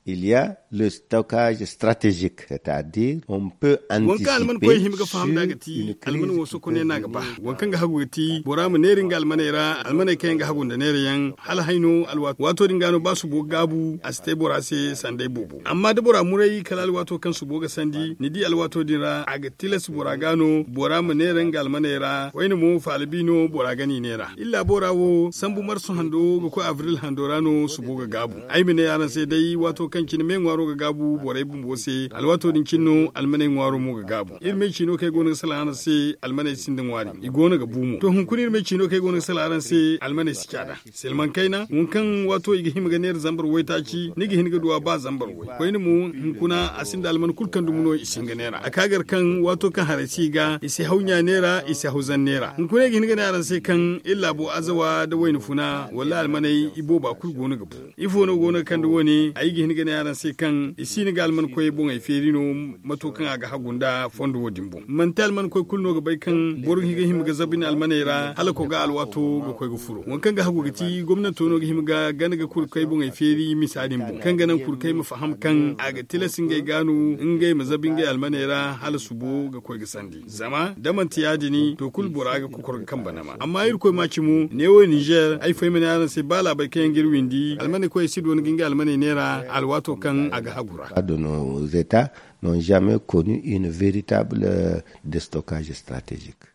il y a le stockage stratégique, c'est-à-dire on peut anticiper sur une crise qui peut venir. Wankan ga hagu ti boramu nerin ga almanera almanai kayan ga hagun da nere yan hal haino alwato wato dingano ba su bogabu a ste borase sandai bobo amma da bora murai kala alwato kan su boga sandi ni di alwato dinra aga tilas boragano boramu nerin ga almanera wayni mu falbino boragani nera illa borawo sambu marsu hando ga ko avril handorano su boga gabu ai mine yaran sai dai wato kan kin men waro ga gabu borai bumbo se alwato din kinno almanai waro mu ga gabu ilme kino kai gonin salana se almanai sindin wari igona ga bumu to hun kunir me kino kai gonin salaran se almanai sikada selman kaina mun kan wato igi him ga ner zambar waita ci nigi hin ga duwa ba zambar wai ko ni mu hun kuna asinda alman kulkan dumuno isinga nera akagar kan wato kan harasi ga isi haunya nera isi hauzan nera hun kuna igi hin ga naran se kan illa bo azawa da wayin funa wallahi almanai ibo ba kul gona ga bu ifo no gona kan da woni ayi hin ga naran se kan isi ni ga alman koy bon ai ferino mato kan aga hagunda fondo wodimbo mantal man koy kulno ga bai kan borin higa him ga zabin almanera hala ko ga alwato ga koy ga furo wankan ga hagu gati gwamnati no ga him ga gana ga kur kai bon ai feri misalin bon kan ganan kur kai mafaham kan aga tilasin ga ganu in ga mazabin ga almanera hala subo ga koy ga sandi zama da man tiyadi ni to kul bora ga kokor kan banama amma ir koy maci mu ne wo Niger ai fay mana yaran sai bala bai kayan girwindi almane koy sidon ginga almane nera alwato kan aga hagura de nos états n'ont jamais connu une véritable déstockage stratégique.